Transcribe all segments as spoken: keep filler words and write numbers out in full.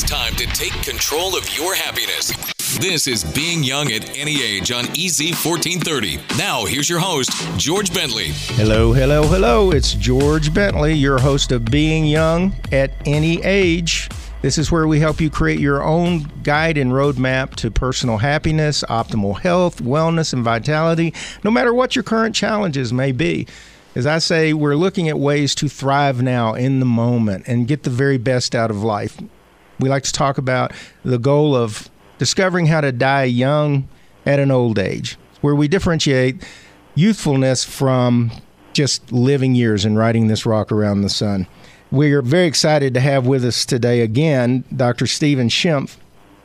time to take control of your happiness. This is Being Young at Any Age on E Z fourteen thirty. Now, here's your host, George Bentley. Hello, hello, hello. It's George Bentley, your host of Being Young at Any Age. This is where we help you create your own guide and roadmap to personal happiness, optimal health, wellness, and vitality, no matter what your current challenges may be. As I say, we're looking at ways to thrive now in the moment and get the very best out of life. We like to talk about the goal of discovering how to die young at an old age, where we differentiate youthfulness from just living years and riding this rock around the sun. We're very excited to have with us today again Doctor Steven Schimpf.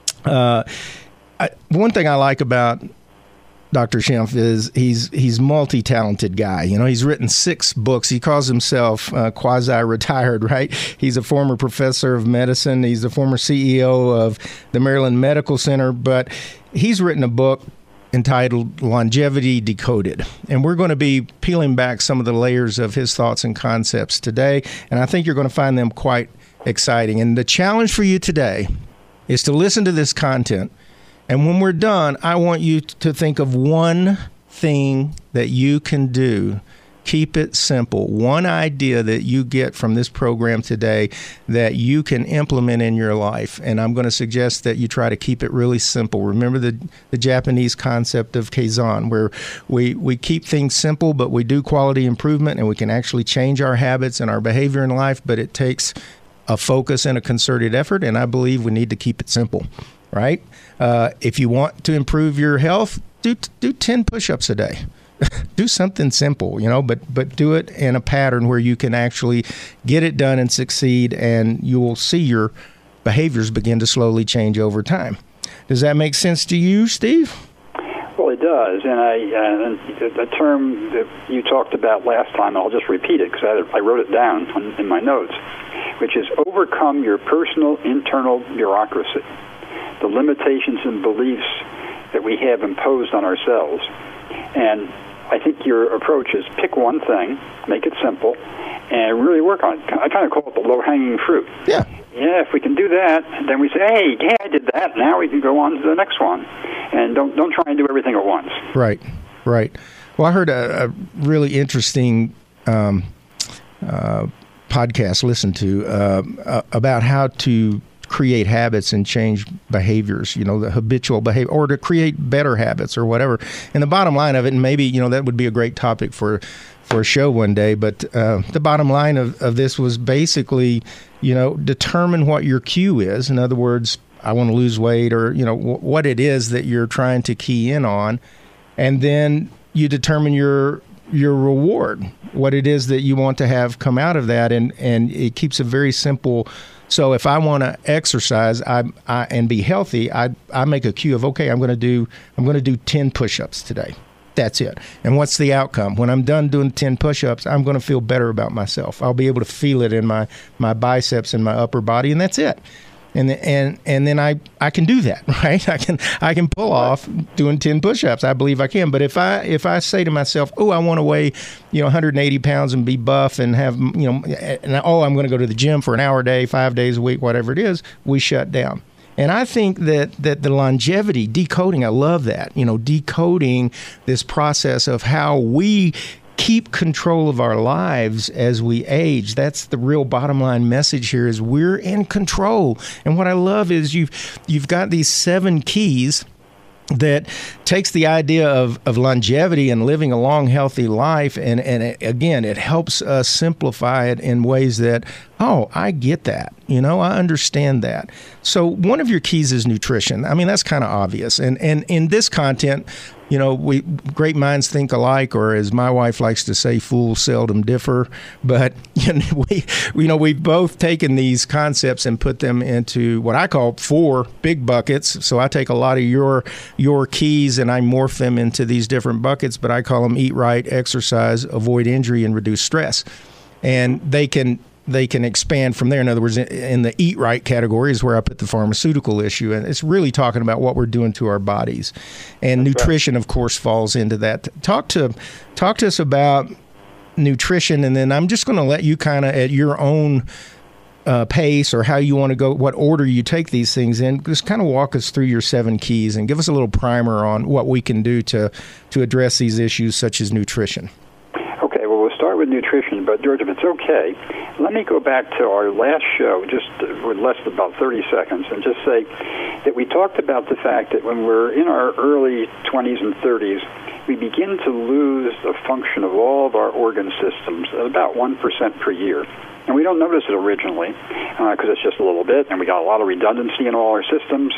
Uh, I, one thing I like about Doctor Schimpf is he's he's multi-talented guy. You know, he's written six books. He calls himself uh, quasi-retired, right? He's a former professor of medicine. He's a former C E O of the Maryland Medical Center. But he's written a book entitled Longevity Decoded. And we're going to be peeling back some of the layers of his thoughts and concepts today. And I think you're going to find them quite exciting. And the challenge for you today is to listen to this content. And when we're done, I want you to think of one thing that you can do. Keep it simple. One idea that you get from this program today that you can implement in your life. And I'm going to suggest that you try to keep it really simple. Remember the, the Japanese concept of Kaizen, where we, we keep things simple, but we do quality improvement, and we can actually change our habits and our behavior in life, but it takes a focus and a concerted effort, and I believe we need to keep it simple, right? Uh, if you want to improve your health, do do ten push-ups a day. Do something simple, you know, but but do it in a pattern where you can actually get it done and succeed, and you will see your behaviors begin to slowly change over time. Does that make sense to you, Steve? Well, it does, and I uh, and the term that you talked about last time, I'll just repeat it because I, I wrote it down on, in my notes, which is overcome your personal internal bureaucracy, the limitations and beliefs that we have imposed on ourselves. And I think your approach is pick one thing, make it simple, and really work on it. I kind of call it the low-hanging fruit. Yeah. Yeah, if we can do that, then we say, hey, yeah, I did that. Now we can go on to the next one. And don't don't try and do everything at once. Right, right. Well, I heard a, a really interesting um, uh, podcast, listen to, uh, uh, about how to create habits and change behaviors, you know, the habitual behavior, or to create better habits or whatever. And the bottom line of it, and maybe, you know, that would be a great topic for for a show one day, but uh, the bottom line of, of this was basically, you know, determine what your cue is. In other words, I want to lose weight, or, you know, w- what it is that you're trying to key in on. And then you determine your your reward, what it is that you want to have come out of that. And, and it keeps it very simple. So if I want to exercise I, I, and be healthy, I I make a cue of, okay, I'm going to do I'm going to do ten push-ups today. That's it. And what's the outcome? When I'm done doing ten push-ups, I'm going to feel better about myself. I'll be able to feel it in my, my biceps and my upper body, and that's it. And and and then I, I can do that, right? I can I can pull off doing ten push-ups. I believe I can. But if I if I say to myself, oh, I want to weigh, you know, one hundred eighty pounds and be buff and have, you know, and oh, I'm going to go to the gym for an hour a day, five days a week, whatever it is, we shut down. And I think that, that the longevity, decoding, I love that, you know, decoding this process of how we keep control of our lives as we age. That's the real bottom line message here, is we're in control. And what I love is you've you've got these seven keys that takes the idea of, of longevity and living a long, healthy life. And, and it, again, it helps us simplify it in ways that, oh, I get that. You know, I understand that. So one of your keys is nutrition. I mean, that's kind of obvious. And, and in this content, you know, we great minds think alike, or as my wife likes to say, fools seldom differ. But you know, we, you know, we've both taken these concepts and put them into what I call four big buckets. So I take a lot of your your keys and I morph them into these different buckets. But I call them eat right, exercise, avoid injury, and reduce stress. And they can they can expand from there. In other words, in the eat right category is where I put the pharmaceutical issue. And it's really talking about what we're doing to our bodies. And That's nutrition, right. of course, falls into that. Talk to talk to us about nutrition, and then I'm just going to let you kind of at your own uh, pace or how you want to go, what order you take these things in. Just kind of walk us through your seven keys and give us a little primer on what we can do to, to address these issues such as nutrition. Okay, well, we'll start with nutrition, but George, if it's okay, let me go back to our last show, just with less than about thirty seconds, and just say that we talked about the fact that when we're in our early twenties and thirties, we begin to lose the function of all of our organ systems at about one percent per year. And we don't notice it originally because uh, it's just a little bit, and we got a lot of redundancy in all our systems.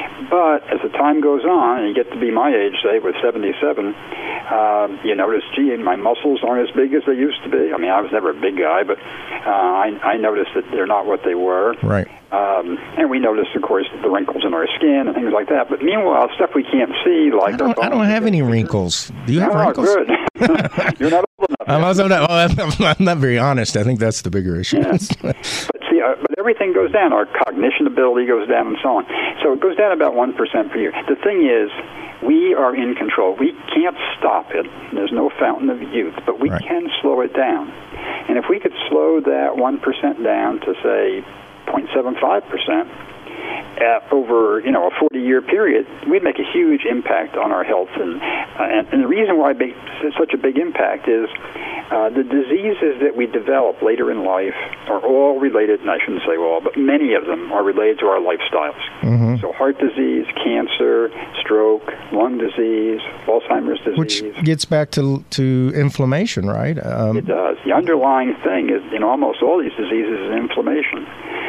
But as the time goes on, and you get to be my age, say, with seventy-seven, uh, you notice, gee, my muscles aren't as big as they used to be. I mean, I was never a big guy, but uh, I, I noticed that they're not what they were. Right. Um, and we notice, of course, the wrinkles in our skin and things like that. But meanwhile, stuff we can't see, like... I don't, I don't have any wrinkles. Do you have oh, wrinkles? Good. You're not old enough. I'm, also not, well, I'm not very honest. I think that's the bigger issue. Yeah. But see, uh, but everything goes down. Our cognition ability goes down and so on. So it goes down about one percent per year. The thing is, we are in control. We can't stop it. There's no fountain of youth, but we right. can slow it down. And if we could slow that one percent down to, say, zero point seven five percent uh, over, you know, a forty-year period, we'd make a huge impact on our health. And, uh, and, and the reason why big, such a big impact is uh, the diseases that we develop later in life are all related, and I shouldn't say all, but many of them are related to our lifestyles. Mm-hmm. So heart disease, cancer, stroke, lung disease, Alzheimer's disease. Which gets back to to inflammation, right? Um, it does. The underlying thing is, in almost all these diseases, is inflammation.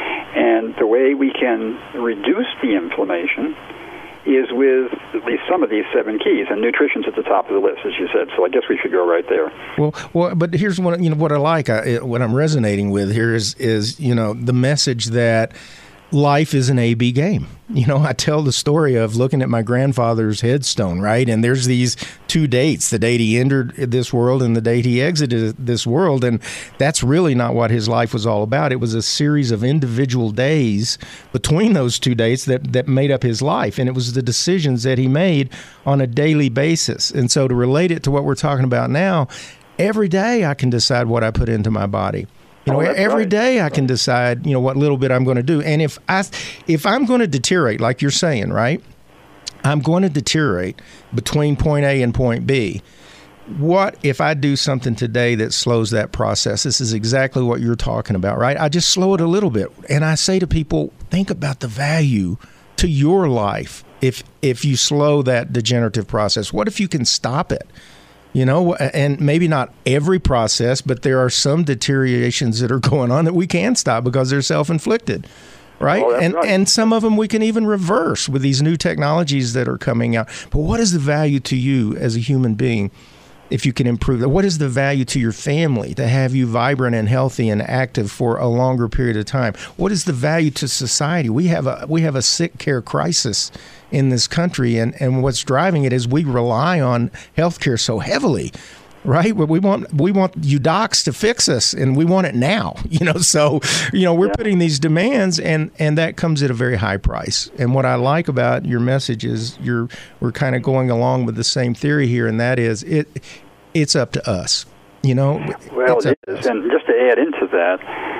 And the way we can reduce the inflammation is with at least some of these seven keys, and nutrition's at the top of the list, as you said. So I guess we should go right there. Well, well, but here's what you know. What I like, I, what I'm resonating with here is, is you know, the message that life is an A B game. You know, I tell the story of looking at my grandfather's headstone, right? And there's these two dates, the date he entered this world and the date he exited this world. And that's really not what his life was all about. It was a series of individual days between those two dates that, that made up his life. And it was the decisions that he made on a daily basis. And so to relate it to what we're talking about now, every day I can decide what I put into my body. You know, oh, every right. day I can decide, you know, what little bit I'm going to do. And if I, if I'm going to deteriorate, like you're saying, right, I'm going to deteriorate between point A and point B. What if I do something today that slows that process? This is exactly what you're talking about, right? I just slow it a little bit. And I say to people, think about the value to your life if if you slow that degenerative process. What if you can stop it? You know, and maybe not every process, but there are some deteriorations that are going on that we can stop because they're self-inflicted, right? Oh, and right. and some of them we can even reverse with these new technologies that are coming out. But what is the value to you as a human being if you can improve that? What is the value to your family to have you vibrant and healthy and active for a longer period of time? What is the value to society? We have a we have a sick care crisis in this country, and, and what's driving it is we rely on healthcare so heavily, right? We want we want you docs to fix us, and we want it now. You know, so you know we're yeah. putting these demands, and, and that comes at a very high price. And what I like about your message is you're we're kind of going along with the same theory here, and that is it it's up to us. You know, well, it is, and just to add into that.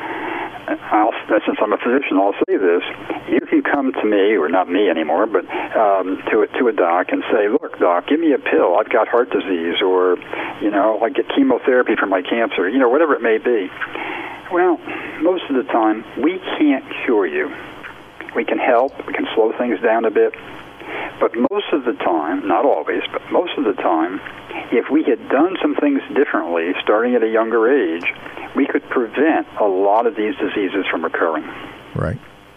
I'll, since I'm a physician, I'll say this. You can come to me, or not me anymore, but um, to, a, to a doc and say, look, doc, give me a pill. I've got heart disease, or, you know, I get chemotherapy for my cancer, you know, whatever it may be. Well, most of the time, we can't cure you. We can help. We can slow things down a bit. But most of the time, not always, but most of the time, if we had done some things differently, starting at a younger age, we could prevent a lot of these diseases from occurring. Right.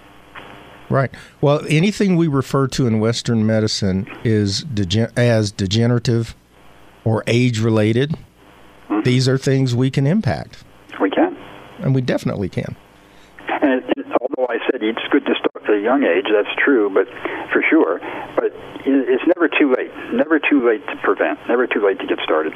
Right. Well, anything we refer to in Western medicine is degen- as degenerative or age-related. Mm-hmm. These are things we can impact. We can. And we definitely can. And it, it, although I said it's good to start at a young age, that's true, but for sure. But it's never too late. Never too late to prevent. Never too late to get started.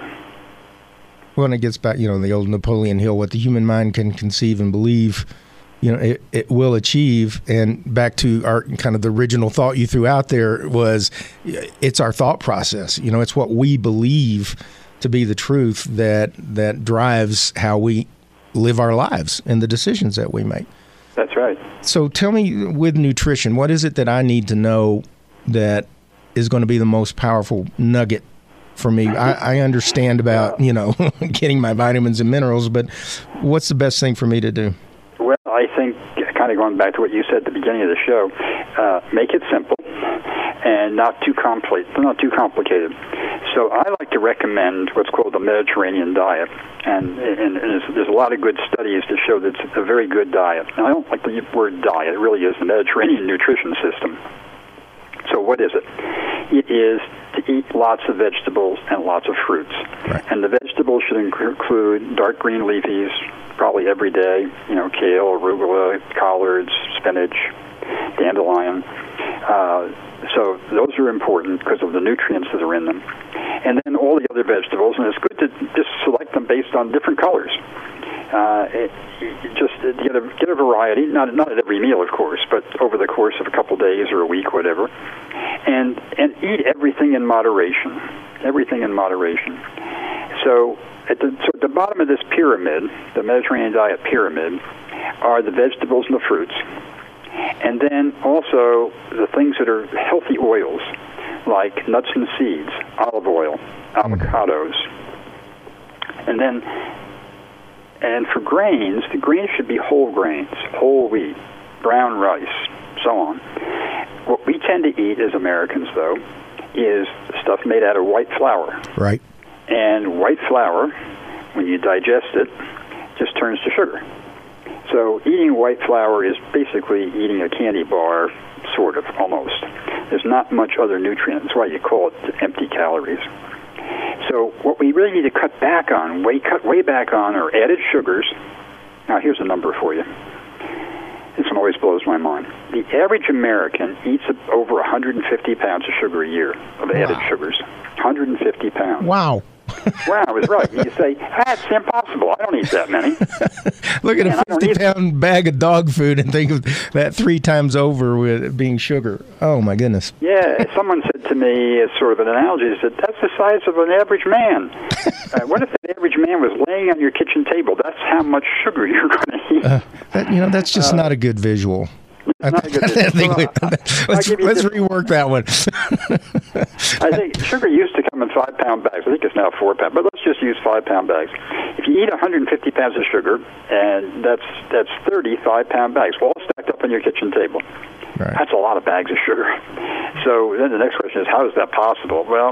Well, and it gets back, you know, the old Napoleon Hill, what the human mind can conceive and believe, you know, it, it will achieve. And back to our kind of the original thought you threw out there was it's our thought process. You know, it's what we believe to be the truth that that drives how we live our lives and the decisions that we make. That's right. So tell me, with nutrition, what is it that I need to know that is going to be the most powerful nugget for me? I, I understand about, you know, getting my vitamins and minerals, but what's the best thing for me to do? Well, I think, kind of going back to what you said at the beginning of the show, uh, make it simple and not too compli- not too complicated. So I like to recommend what's called the Mediterranean diet, and, and, and there's, there's a lot of good studies to show that it's a very good diet. And I don't like the word diet. It really is the Mediterranean nutrition system. So what is it? It is to eat lots of vegetables and lots of fruits. Right. And the vegetables should include dark green leafies, probably every day, you know, kale, arugula, collards, spinach, dandelion. Uh, so those are important because of the nutrients that are in them. And then all the other vegetables, and it's good to just select them based on different colors. Uh, it, it just get a get a variety, not not at every meal, of course, but over the course of a couple days or a week, whatever, and and eat everything in moderation, everything in moderation. So at the so at the bottom of this pyramid, the Mediterranean diet pyramid, are the vegetables and the fruits, and then also the things that are healthy oils, like nuts and seeds, olive oil, avocados, and then. And for grains, the grains should be whole grains, whole wheat, brown rice, so on. What we tend to eat as Americans, though, is stuff made out of white flour. Right. And white flour, when you digest it, just turns to sugar. So eating white flour is basically eating a candy bar, sort of, almost. There's not much other nutrient. That's why you call it empty calories. So what we really need to cut back on, way cut way back on, are added sugars. Now here's a number for you. This one always blows my mind. The average American eats over one hundred fifty pounds of sugar a year, of added wow. sugars. one hundred fifty pounds. Wow. Wow, I was right. You say, that's impossible. I don't eat that many. Look at Man, a fifty-pound bag of dog food and think of that three times over with being sugar. Oh, my goodness. Yeah, someone said to me, as sort of an analogy, said, that's the size of an average man. uh, what if the average man was laying on your kitchen table? That's how much sugar you're going to eat. Uh, that, you know, that's just uh, not a good visual. I, I think we, let's, let's rework that one. I think sugar used to come in five-pound bags. I think it's now four-pound, but let's just use five-pound bags. If you eat one hundred fifty pounds of sugar, and that's that's thirty five-pound bags, all stacked up on your kitchen table. Right. That's a lot of bags of sugar. So then the next question is, how is that possible? Well,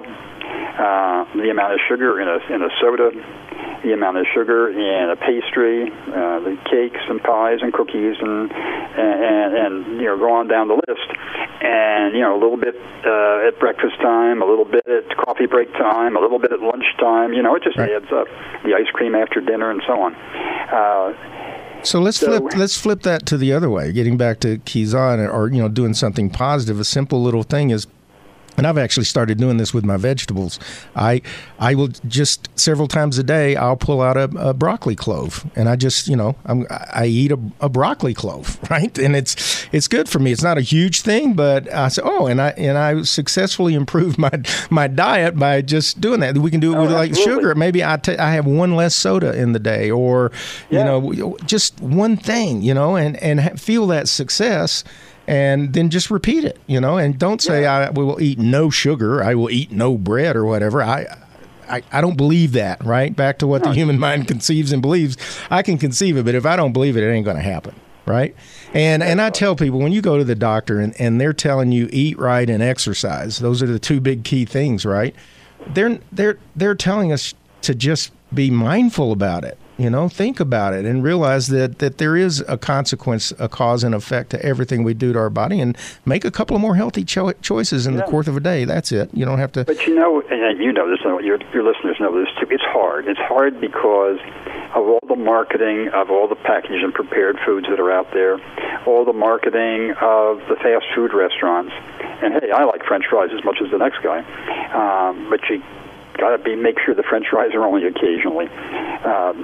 uh, the amount of sugar in a in a soda, the amount of sugar in a pastry, uh, the cakes and pies and cookies, and, and and you know, go on down the list. And you know, a little bit uh, at breakfast time, a little bit at coffee break time, a little bit at lunchtime. You know, it just right. adds up. The ice cream after dinner, and so on. Uh, So let's so, flip let's flip that to the other way. Getting back to Kizan, or you know, doing something positive. A simple little thing is, and I've actually started doing this with my vegetables. I I will just several times a day I'll pull out a, a broccoli clove, and I just you know I'm, I eat a, a broccoli clove, right? And it's it's good for me. It's not a huge thing, but I say oh, and I and I successfully improved my my diet by just doing that. We can do it oh, with like absolutely. sugar. Maybe I, t- I have one less soda in the day, or yeah. you know just one thing, you know, and and feel that success. And then just repeat it, you know, and don't say yeah. I will eat no sugar, I will eat no bread or whatever. I, I, I don't believe that, right? Back to what no. the human mind conceives and believes. I can conceive it, but if I don't believe it, it ain't going to happen, right? And and I tell people, when you go to the doctor and, and they're telling you eat right and exercise, those are the two big key things, right? They're they're they're telling us to just be mindful about it. You know, think about it and realize that, that there is a consequence, a cause and effect to everything we do to our body, and make a couple of more healthy cho- choices in yeah. the course of a day. That's it. You don't have to. But you know, and you know this, your, your listeners know this too, it's hard. It's hard because of all the marketing, of all the packaged and prepared foods that are out there, all the marketing of the fast food restaurants. And hey, I like French fries as much as the next guy, um, but you got to be make sure the French fries are only occasionally. Um,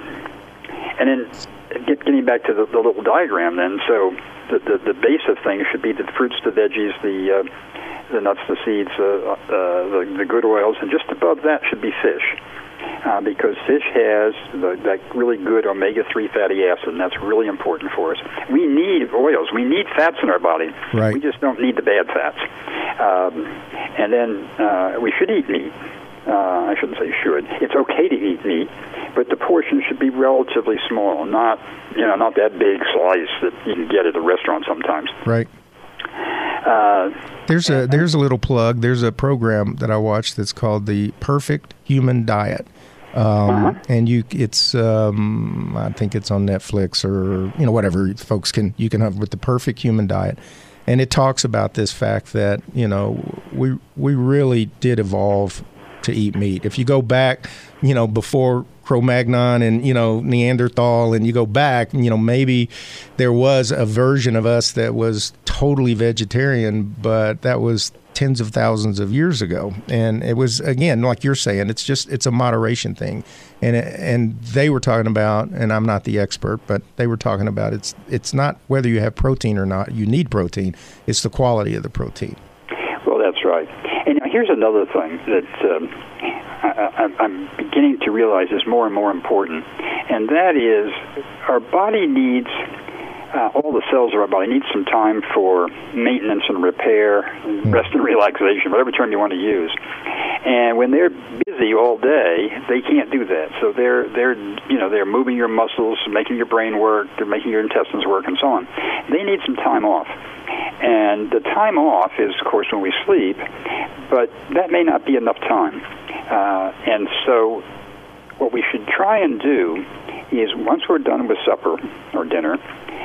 and then get, getting back to the, the little diagram, then, so the, the the base of things should be the fruits, the veggies, the uh, the nuts, the seeds, uh, uh, the, the good oils, and just above that should be fish. uh, because fish has the, that really good omega three fatty acid, and that's really important for us. We need oils. We need fats in our body. Right. We just don't need the bad fats. Um, and then uh, we should eat meat. Uh, I shouldn't say should. It's okay to eat meat, but the portion should be relatively small, not you know not that big slice that you can get at a restaurant sometimes. Right. Uh, there's a there's a little plug. There's a program that I watch that's called the Perfect Human Diet, um, uh-huh. and you it's um, I think it's on Netflix or you know whatever folks can you can have with the Perfect Human Diet, and it talks about this fact that you know we we really did evolve to eat meat. If you go back, you know, before Cro-Magnon and, you know, Neanderthal, and you go back, you know, maybe there was a version of us that was totally vegetarian, but that was tens of thousands of years ago. And it was, again, like you're saying, it's just, it's a moderation thing. And and they were talking about, and I'm not the expert, but they were talking about it's it's not whether you have protein or not. You need protein. It's the quality of the protein. Well, that's right. And here's another thing that um, I, I'm beginning to realize is more and more important, and that is our body needs, uh, all the cells of our body need some time for maintenance and repair, mm. rest and relaxation, whatever term you want to use. And when they're busy all day, they can't do that. So they're they're you know they're moving your muscles, making your brain work, they're making your intestines work, and so on. They need some time off. And the time off is, of course, when we sleep, but that may not be enough time. Uh, and so what we should try and do is, once we're done with supper or dinner,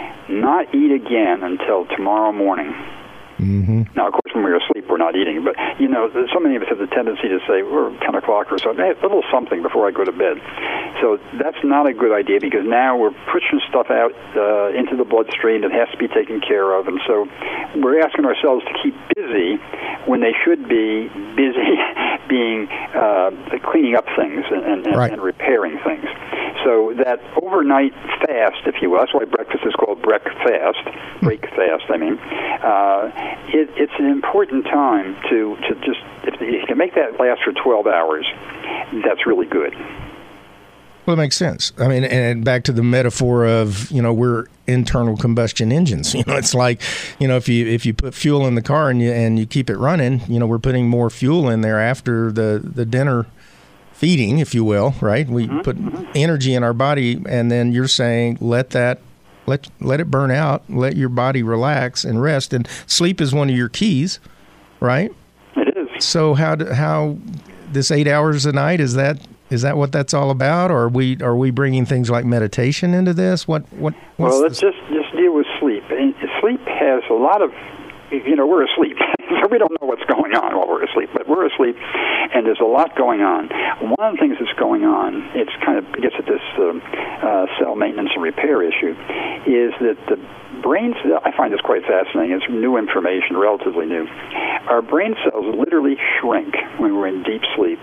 not eat again until tomorrow morning. Mm-hmm. Now, of course, when we're asleep, we're not eating. But, you know, so many of us have the tendency to say, we're ten o'clock or so, hey, a little something before I go to bed. So that's not a good idea, because now we're pushing stuff out uh, into the bloodstream that has to be taken care of. And so we're asking ourselves to keep busy when they should be busy being uh, cleaning up things and, and, right. and repairing things. So that overnight fast, if you will, that's why breakfast is called break fast, break fast, I mean, uh, it, it's an important time to, to just, if you can make that last for twelve hours, that's really good. Well, it makes sense. I mean, and back to the metaphor of, you know, we're internal combustion engines. You know, it's like, you know, if you if you put fuel in the car and you and you keep it running, you know, we're putting more fuel in there after the, the dinner feeding, if you will, right? We mm-hmm. put energy in our body, and then you're saying let that let let it burn out, let your body relax and rest, and sleep is one of your keys, right? It is. So how do, how this eight hours a night, is that is that what that's all about, or are we are we bringing things like meditation into this? What what? What's well, let's this? just just deal with sleep. And sleep has a lot of, you know, we're asleep, so we don't know what's going on while we're asleep, but we're asleep, and there's a lot going on. One of the things that's going on, it's kind of gets at this um, uh, cell maintenance and repair issue, is that the brain cells, I find this quite fascinating, it's new information, relatively new. Our brain cells literally shrink when we're in deep sleep,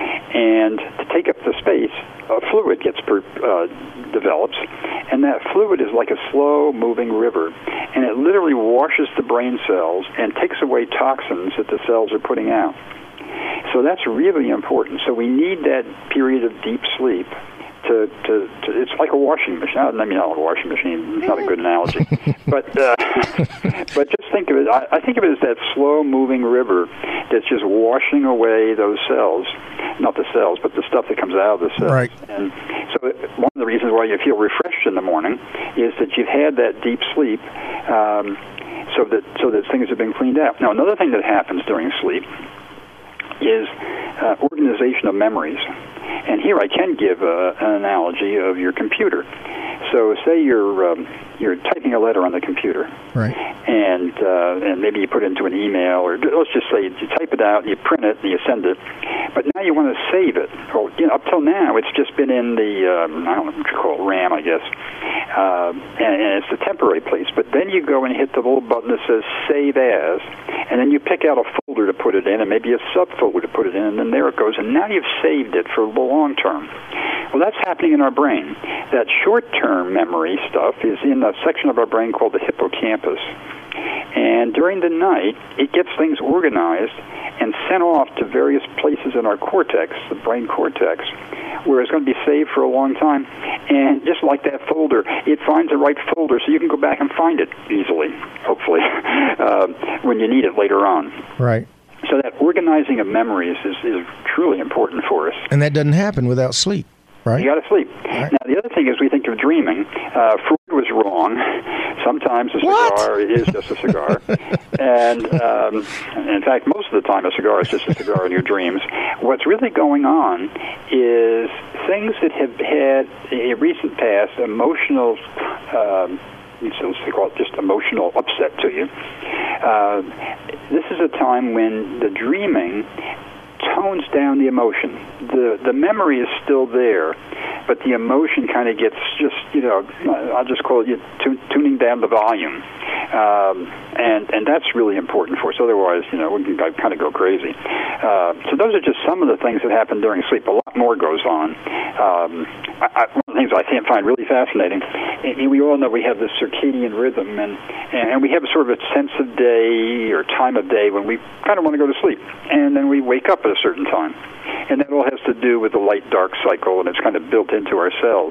and to take up the space, a fluid gets per, uh, develops, and that fluid is like a slow-moving river, and it literally washes the brain cells and takes away toxins that the cells are putting out. So that's really important. So we need that period of deep sleep to, to, to it's like a washing machine. I mean, not a washing machine, it's not a good analogy. but uh, but just think of it, I, I think of it as that slow-moving river that's just washing away those cells, not the cells, but the stuff that comes out of the cells. Right. And so one of the reasons why you feel refreshed in the morning is that you've had that deep sleep, um, so that so that things have been cleaned out. Now, another thing that happens during sleep is uh, organization of memories. And here I can give uh, an analogy of your computer. So say you're um, you're typing a letter on the computer, right? And uh, and maybe you put it into an email, or let's just say you type it out, you print it, and you send it. But now you want to save it. Well, you know, up till now it's just been in the um, I don't know what you call it, RAM, I guess, uh, and, and it's the temporary place. But then you go and hit the little button that says Save As, and then you pick out a folder to put it in, and maybe a subfolder to put it in, and then there it goes. And now you've saved it for the long term. Well, that's happening in our brain. That short-term memory stuff is in a section of our brain called the hippocampus. And during the night, it gets things organized and sent off to various places in our cortex, the brain cortex, where it's going to be saved for a long time. And just like that folder, it finds the right folder so you can go back and find it easily, hopefully, uh, when you need it later on. Right. So that organizing of memories is, is truly important for us. And that doesn't happen without sleep, right? You got to sleep. Right. Now, the other thing is we think of dreaming. Uh, Freud was wrong. Sometimes a What? cigar is just a cigar. and um, in fact, most of the time a cigar is just a cigar in your dreams. What's really going on is things that have had a recent past emotional um, so let's call it just emotional upset to you. Uh, this is a time when the dreaming tones down the emotion. The the memory is still there, but the emotion kind of gets just, you know, I'll just call it tu- tuning down the volume. Um, and, and that's really important for us. Otherwise, you know, we can kind of go crazy. Uh, so those are just some of the things that happen during sleep. A lot more goes on. Um, I, I, one of the things I find really fascinating, and we all know we have this circadian rhythm, and, and we have a sort of a sense of day or time of day when we kind of want to go to sleep. And then we wake up at a certain time. And that all has to do with the light-dark cycle, and it's kind of built into our cells.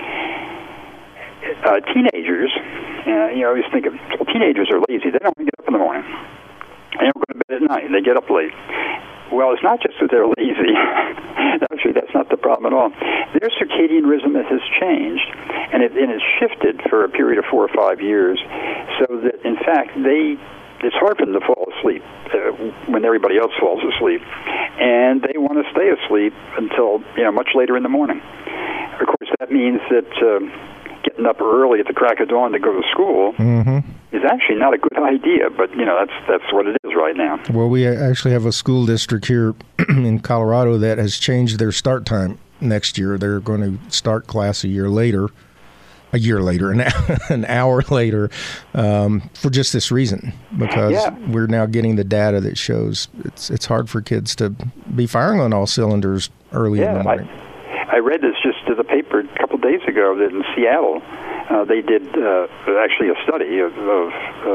Uh, teenagers, uh, you know, always think of, well, teenagers are lazy. They don't want to get up in the morning. They don't go to bed at night. They get up late. Well, it's not just that they're lazy. Actually, that's not the problem at all. Their circadian rhythm has changed, and it and it's shifted for a period of four or five years, so that, in fact, they it's hard for them to fall asleep uh, when everybody else falls asleep, and they want to stay asleep until, you know, much later in the morning. Of course, that means that um, getting up early at the crack of dawn to go to school mm-hmm. is actually not a good idea, but, you know, that's that's what it is right now. Well, we actually have a school district here in Colorado that has changed their start time next year. They're going to start class a year later, a year later, an, an hour later, um, for just this reason, because yeah. we're now getting the data that shows it's it's hard for kids to be firing on all cylinders early yeah, in the morning. I, I read this just to the paper a couple of days ago that in Seattle uh, they did uh, actually a study of, of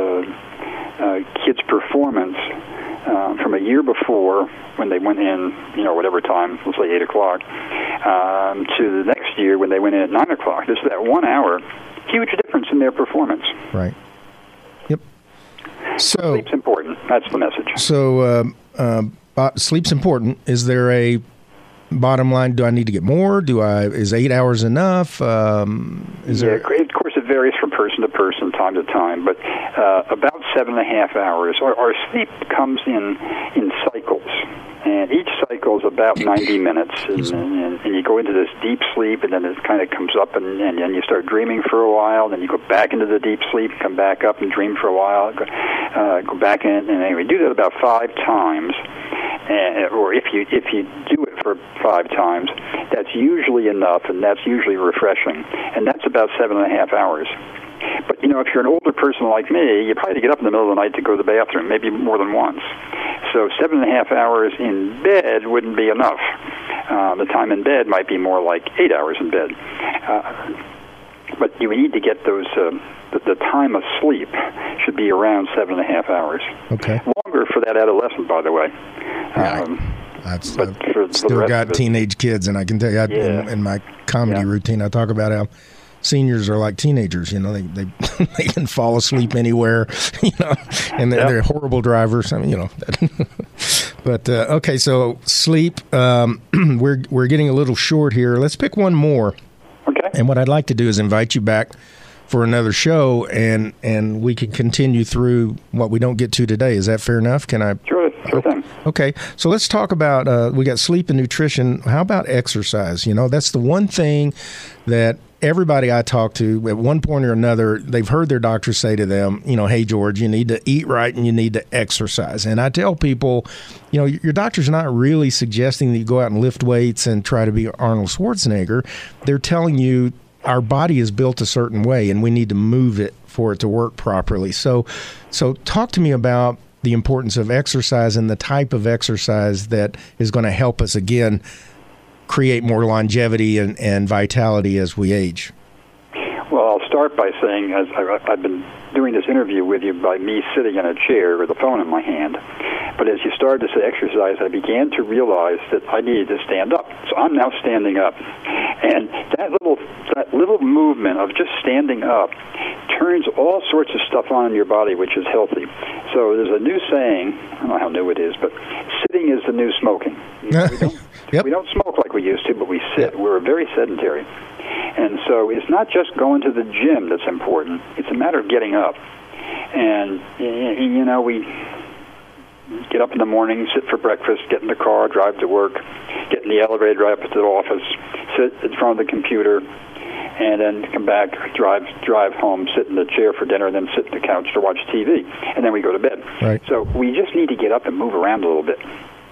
uh, uh, kids' performance uh, from a year before when they went in, you know, whatever time, let's say eight o'clock, um, to the next year when they went in at nine o'clock. Just that one hour, huge difference in their performance. Right. Yep. So sleep's important. That's the message. So um, uh, sleep's important. Is there a bottom line? Do I need to get more? Do I? Is eight hours enough? Um, is yeah, there? Of course, it varies from person to person, time to time, but uh, about seven and a half hours. Our, our sleep comes in in cycles, and each cycle is about ninety minutes, and, and, and you go into this deep sleep, and then it kind of comes up, and, and, and you start dreaming for a while, then you go back into the deep sleep, come back up and dream for a while, go, uh, go back in, and anyway, do that about five times. Uh, or if you if you do it for five times, that's usually enough, and that's usually refreshing, and that's about seven and a half hours. But, you know, if you're an older person like me, you probably get up in the middle of the night to go to the bathroom, maybe more than once. So seven and a half hours in bed wouldn't be enough. Uh, the time in bed might be more like eight hours in bed. Uh, but you need to get those, uh, the, the time of sleep should be around seven and a half hours. Okay. Longer for that adolescent, by the way. Yeah, um, I've, but I've for still the got teenage kids, and I can tell you, I, Yeah. in, in my comedy Yeah. routine, I talk about how seniors are like teenagers. You know, they they, they can fall asleep anywhere. You know, and they're, Yeah. they're horrible drivers. I mean, you know. But uh, okay, so sleep. Um, we're we're getting a little short here. Let's pick one more. Okay. And what I'd like to do is invite you back for another show, and and we can continue through what we don't get to today. Is that fair enough? Can I? Sure, sure thing. Okay, so let's talk about, uh, we got sleep and nutrition. How about exercise? You know, that's the one thing that everybody I talk to at one point or another, they've heard their doctor say to them, you know, hey, George, you need to eat right and you need to exercise. And I tell people, you know, your doctor's not really suggesting that you go out and lift weights and try to be Arnold Schwarzenegger. They're telling you our body is built a certain way and we need to move it for it to work properly. So, so talk to me about the importance of exercise and the type of exercise that is going to help us, again, create more longevity and, and vitality as we age. Well, I'll start by saying, as I, I've been doing this interview with you by me sitting in a chair with a phone in my hand. But as you started to say exercise, I began to realize that I needed to stand up. So I'm now standing up. And that little that little movement of just standing up turns all sorts of stuff on in your body, which is healthy. So there's a new saying, I don't know how new it is, but sitting is the new smoking. You know, we, don't, yep. we don't smoke like we used to, but we sit. Yep. We're very sedentary. And so it's not just going to the gym that's important. It's a matter of getting up. And, you know, we get up in the morning, sit for breakfast, get in the car, drive to work, get in the elevator, drive up to the office, sit in front of the computer, and then come back, drive drive home, sit in the chair for dinner, and then sit on the couch to watch T V. And then we go to bed. Right. So we just need to get up and move around a little bit.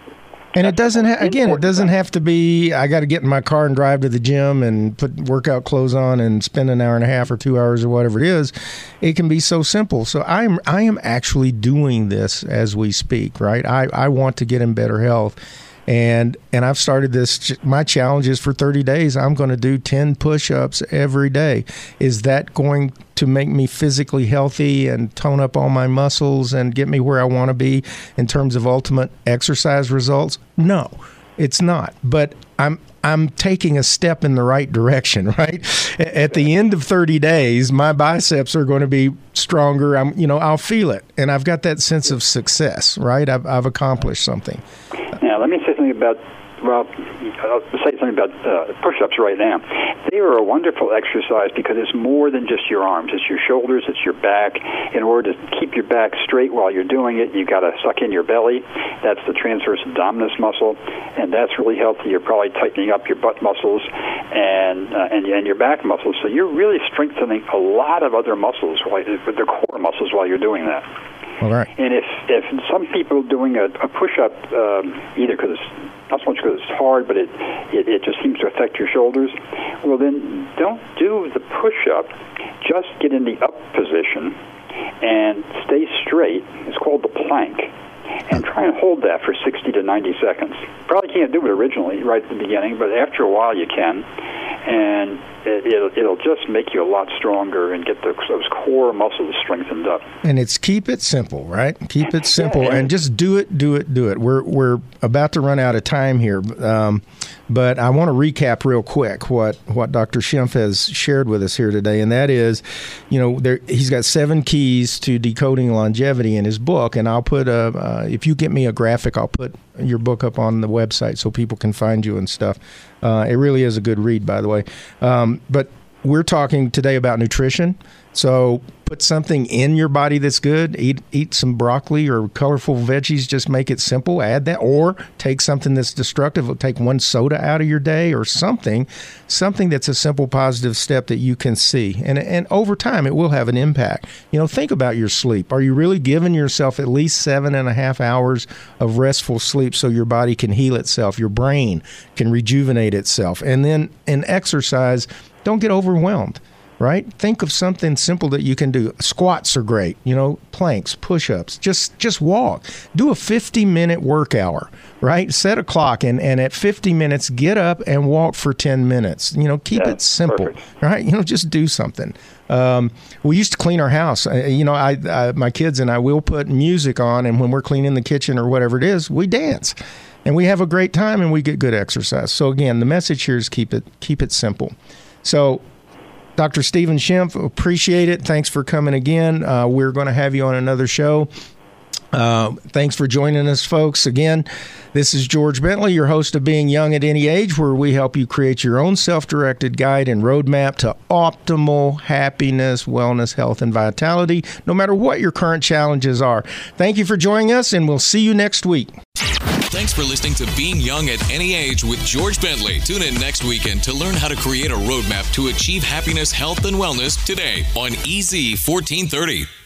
And it doesn't, ha- again, it doesn't have to be, I got to get in my car and drive to the gym and put workout clothes on and spend an hour and a half or two hours or whatever it is. It can be so simple. So I'm, I am actually doing this as we speak, right? I, I want to get in better health. And and I've started this, my challenge is for thirty days, I'm going to do ten push-ups every day. Is that going to make me physically healthy and tone up all my muscles and get me where I want to be in terms of ultimate exercise results? No, it's not. But I'm I'm taking a step in the right direction, right? At the end of thirty days, my biceps are going to be stronger. I'm, you know, I'll feel it. And I've got that sense of success, right? I've, I've accomplished something. Now, let me say something about, well, I'll say something about uh, push-ups right now. They are a wonderful exercise because it's more than just your arms. It's your shoulders, it's your back. In order to keep your back straight while you're doing it, you've got to suck in your belly. That's the transverse abdominis muscle, and that's really healthy. You're probably tightening up your butt muscles and uh, and, and your back muscles. So you're really strengthening a lot of other muscles, while, the core muscles, while you're doing that. All right. And if, if some people doing a, a push-up, um, either because it's not so much because it's hard, but it, it, it just seems to affect your shoulders, well, then don't do the push-up. Just get in the up position and stay straight. It's called the plank. And try and hold that for sixty to ninety seconds. Probably can't do it originally, right at the beginning, but after a while you can. And it, it'll, it'll just make you a lot stronger and get the, those core muscles strengthened up. And it's keep it simple, right? Keep it simple, yeah, and just do it, do it, do it. We're we're about to run out of time here, um, but I want to recap real quick what, what Doctor Schimpf has shared with us here today, and that is, you know, there, he's got seven keys to decoding longevity in his book, and I'll put a, uh, if you get me a graphic, I'll put your book up on the website so people can find you and stuff. Uh, it really is a good read, by the way. Um, but we're talking today about nutrition. So put something in your body that's good. Eat eat some broccoli or colorful veggies. Just make it simple. Add that. Or take something that's destructive. Take one soda out of your day or something. Something that's a simple positive step that you can see. And, and over time, it will have an impact. You know, think about your sleep. Are you really giving yourself at least seven and a half hours of restful sleep so your body can heal itself? Your brain can rejuvenate itself. And then in exercise, don't get overwhelmed. Right? Think of something simple that you can do. Squats are great. You know, planks, push-ups. Just just walk. Do a fifty-minute work hour, right? Set a clock, and, and at fifty minutes, get up and walk for ten minutes. You know, keep yeah, it simple, perfect. Right? You know, just do something. Um, we used to clean our house. Uh, you know, I, I my kids and I will put music on, and when we're cleaning the kitchen or whatever it is, we dance. And we have a great time, and we get good exercise. So, again, the message here is keep it keep it simple. So, Doctor Steven Schimpf, appreciate it. Thanks for coming again. Uh, we're going to have you on another show. Uh, thanks for joining us, folks. Again, this is George Bentley, your host of Being Young at Any Age, where we help you create your own self-directed guide and roadmap to optimal happiness, wellness, health, and vitality, no matter what your current challenges are. Thank you for joining us, and we'll see you next week. Thanks for listening to Being Young at Any Age with George Bentley. Tune in next weekend to learn how to create a roadmap to achieve happiness, health, and wellness today on E Z fourteen thirty.